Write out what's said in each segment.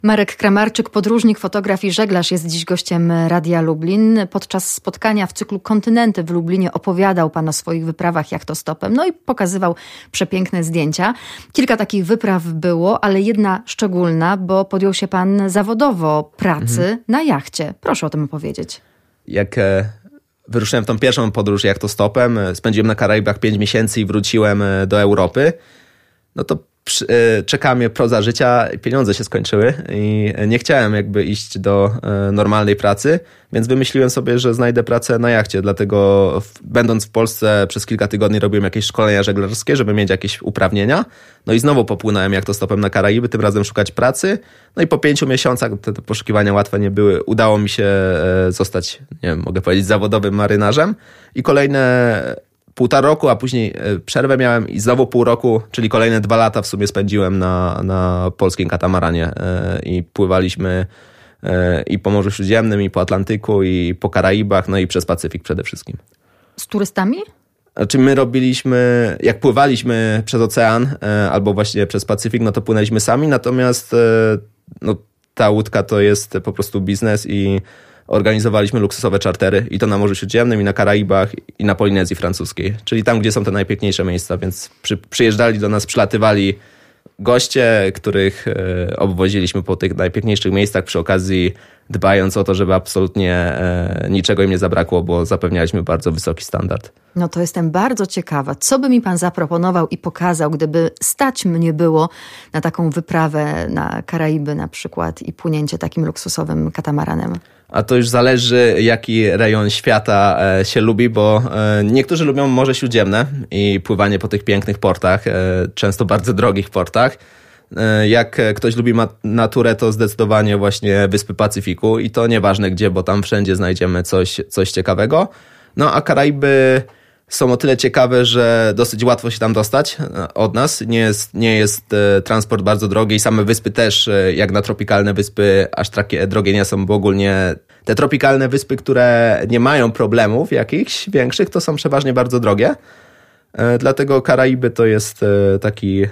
Marek Kramarczyk, podróżnik, fotograf i żeglarz, jest dziś gościem Radia Lublin. Podczas spotkania w cyklu Kontynenty w Lublinie opowiadał pan o swoich wyprawach jachtostopem, no i pokazywał przepiękne zdjęcia. Kilka takich wypraw było, ale jedna szczególna, bo podjął się pan zawodowo pracy na jachcie. Proszę o tym opowiedzieć. Jak wyruszyłem w tą pierwszą podróż jachtostopem, spędziłem na Karaibach 5 miesięcy i wróciłem do Europy, no to czeka mnie proza życia, pieniądze się skończyły i nie chciałem jakby iść do normalnej pracy, więc wymyśliłem sobie, że znajdę pracę na jachcie, dlatego będąc w Polsce przez kilka tygodni robiłem jakieś szkolenia żeglarskie, żeby mieć jakieś uprawnienia, no i znowu popłynąłem jachtostopem na Karaiby, tym razem szukać pracy, no i po 5 miesiącach, te poszukiwania łatwe nie były, udało mi się zostać, nie wiem, mogę powiedzieć, zawodowym marynarzem i kolejne 1,5 roku, a później przerwę miałem i znowu pół roku, czyli kolejne 2 lata w sumie spędziłem na polskim katamaranie i pływaliśmy i po Morzu Śródziemnym, i po Atlantyku, i po Karaibach, no i przez Pacyfik przede wszystkim. Z turystami? Znaczy my robiliśmy, jak pływaliśmy przez ocean albo właśnie przez Pacyfik, no to płynęliśmy sami, natomiast no, ta łódka to jest po prostu biznes i organizowaliśmy luksusowe czartery i to na Morzu Śródziemnym, i na Karaibach, i na Polinezji Francuskiej. Czyli tam, gdzie są te najpiękniejsze miejsca, więc przyjeżdżali do nas, przylatywali goście, których obwoziliśmy po tych najpiękniejszych miejscach, przy okazji dbając o to, żeby absolutnie niczego im nie zabrakło, bo zapewnialiśmy bardzo wysoki standard. No to jestem bardzo ciekawa. Co by mi pan zaproponował i pokazał, gdyby stać mnie było na taką wyprawę na Karaiby na przykład i płynięcie takim luksusowym katamaranem? A to już zależy, jaki rejon świata się lubi, bo niektórzy lubią Morze Śródziemne i pływanie po tych pięknych portach, często bardzo drogich portach. Jak ktoś lubi naturę, to zdecydowanie właśnie Wyspy Pacyfiku i to nieważne gdzie, bo tam wszędzie znajdziemy coś ciekawego. No a Karaiby są o tyle ciekawe, że dosyć łatwo się tam dostać od nas. Nie jest transport bardzo drogi i same wyspy też, jak na tropikalne wyspy, aż takie drogie nie są, bo ogólnie te tropikalne wyspy, które nie mają problemów jakichś większych, to są przeważnie bardzo drogie. Dlatego Karaiby to jest taki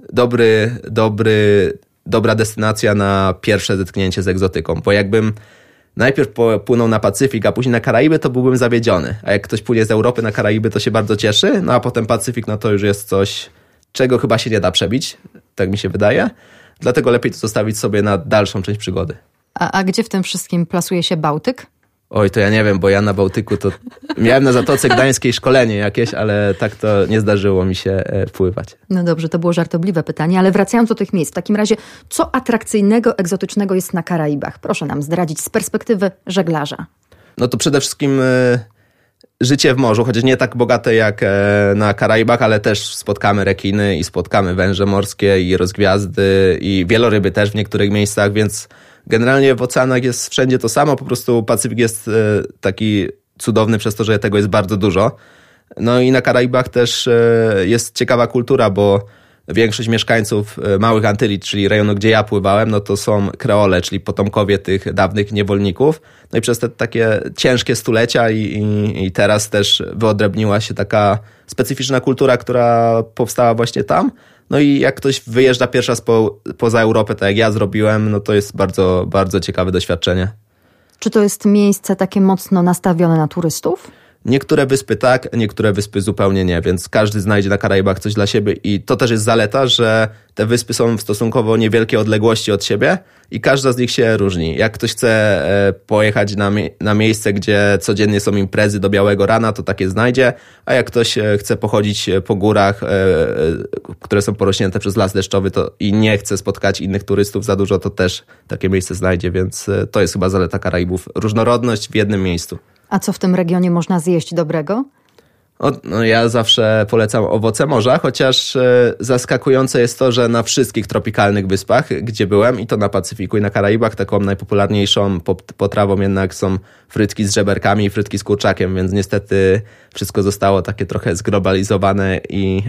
dobra destynacja na pierwsze zetknięcie z egzotyką, bo jakbym najpierw płynął na Pacyfik, a później na Karaiby, to byłbym zawiedziony. A jak ktoś płynie z Europy na Karaiby, to się bardzo cieszy, no a potem Pacyfik, no to już jest coś, czego chyba się nie da przebić, tak mi się wydaje. Dlatego lepiej to zostawić sobie na dalszą część przygody. A gdzie w tym wszystkim plasuje się Bałtyk? Oj, to ja nie wiem, bo ja na Bałtyku to miałem na Zatoce Gdańskiej szkolenie jakieś, ale tak to nie zdarzyło mi się pływać. No dobrze, to było żartobliwe pytanie, ale wracając do tych miejsc, w takim razie co atrakcyjnego, egzotycznego jest na Karaibach? Proszę nam zdradzić z perspektywy żeglarza. No to przede wszystkim życie w morzu, chociaż nie tak bogate jak na Karaibach, ale też spotkamy rekiny i spotkamy węże morskie i rozgwiazdy i wieloryby też w niektórych miejscach, więc generalnie w oceanach jest wszędzie to samo, po prostu Pacyfik jest taki cudowny przez to, że tego jest bardzo dużo. No i na Karaibach też jest ciekawa kultura, bo większość mieszkańców Małych Antyli, czyli rejonu, gdzie ja pływałem, no to są Kreole, czyli potomkowie tych dawnych niewolników. No i przez te takie ciężkie stulecia i teraz też wyodrębniła się taka specyficzna kultura, która powstała właśnie tam. No i jak ktoś wyjeżdża pierwszy raz poza Europę, tak jak ja zrobiłem, no to jest bardzo, bardzo ciekawe doświadczenie. Czy to jest miejsce takie mocno nastawione na turystów? Niektóre wyspy tak, niektóre wyspy zupełnie nie, więc każdy znajdzie na Karaibach coś dla siebie i to też jest zaleta, że te wyspy są w stosunkowo niewielkiej odległości od siebie i każda z nich się różni. Jak ktoś chce pojechać na miejsce, gdzie codziennie są imprezy do białego rana, to takie znajdzie, a jak ktoś chce pochodzić po górach, które są porośnięte przez las deszczowy i nie chce spotkać innych turystów za dużo, to też takie miejsce znajdzie, więc to jest chyba zaleta Karaibów. Różnorodność w jednym miejscu. A co w tym regionie można zjeść dobrego? No ja zawsze polecam owoce morza, chociaż zaskakujące jest to, że na wszystkich tropikalnych wyspach, gdzie byłem, i to na Pacyfiku i na Karaibach, taką najpopularniejszą potrawą jednak są frytki z żeberkami i frytki z kurczakiem, więc niestety wszystko zostało takie trochę zglobalizowane i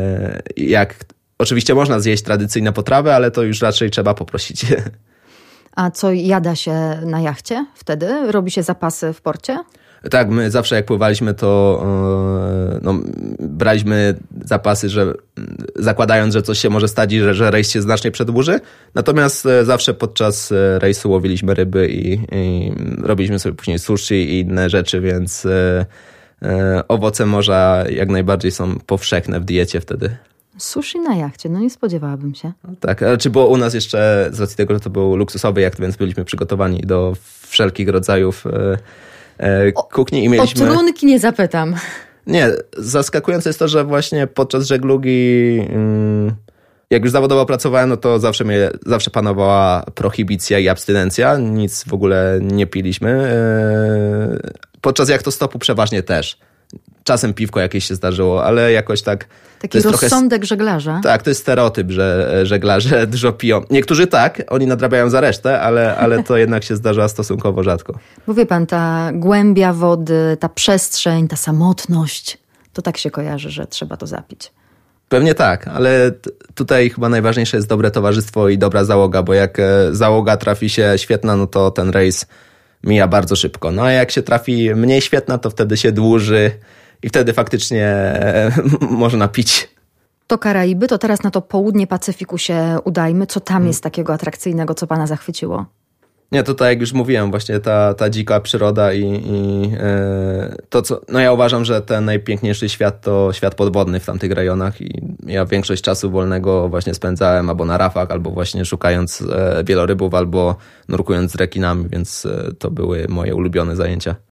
jak oczywiście można zjeść tradycyjne potrawy, ale to już raczej trzeba poprosić. A co jada się na jachcie wtedy? Robi się zapasy w porcie? Tak, my zawsze jak pływaliśmy, to braliśmy zapasy, że zakładając, że coś się może stać i że rejs się znacznie przedłuży. Natomiast zawsze podczas rejsu łowiliśmy ryby i robiliśmy sobie później sushi i inne rzeczy, więc owoce morza jak najbardziej są powszechne w diecie wtedy. Sushi na jachcie, no nie spodziewałabym się. Tak, czy było u nas jeszcze, z racji tego, że to był luksusowy jacht, więc byliśmy przygotowani do wszelkich rodzajów kuchni i mieliśmy... O trunki nie zapytam. Nie, zaskakujące jest to, że właśnie podczas żeglugi, jak już zawodowo pracowałem, no to zawsze panowała prohibicja i abstynencja, nic w ogóle nie piliśmy. Podczas jachtostopu przeważnie też. Czasem piwko jakieś się zdarzyło, ale jakoś tak... Taki rozsądek żeglarza. Tak, to jest stereotyp, że żeglarze dużo piją. Niektórzy tak, oni nadrabiają za resztę, ale to jednak się zdarza stosunkowo rzadko. Bo wie pan, ta głębia wody, ta przestrzeń, ta samotność, to tak się kojarzy, że trzeba to zapić. Pewnie tak, ale tutaj chyba najważniejsze jest dobre towarzystwo i dobra załoga, bo jak załoga trafi się świetna, no to ten rejs mija bardzo szybko. No a jak się trafi mniej świetna, to wtedy się dłuży i wtedy faktycznie można pić. To Karaiby, to teraz na to południe Pacyfiku się udajmy. Co tam jest takiego atrakcyjnego, co pana zachwyciło? Nie, to tak jak już mówiłem, właśnie ta dzika przyroda i to, co... No ja uważam, że ten najpiękniejszy świat to świat podwodny w tamtych rejonach i ja większość czasu wolnego właśnie spędzałem albo na rafach, albo właśnie szukając wielorybów, albo nurkując z rekinami, więc to były moje ulubione zajęcia.